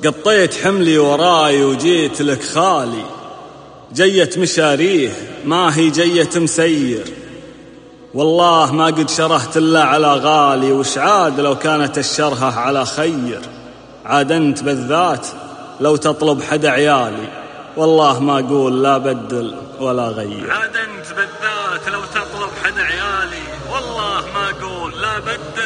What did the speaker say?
قطيت حملي وراي وجيت لك خالي، جية مشاريه ما هي جية مسير، والله ما قد شرهت إلا على غالي، وش عاد لو كانت الشرهة على خير. عاد أنت بالذات لو تطلب حد عيالي، والله ما أقول لا بدل ولا غير. عاد أنت بالذات لو تطلب حد عيالي، والله ما أقول لا بدل